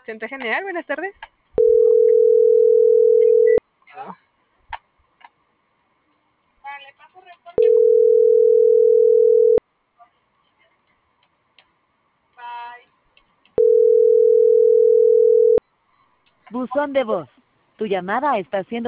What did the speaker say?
Centro General, buenas tardes. Buzón de voz. Tu llamada está siendo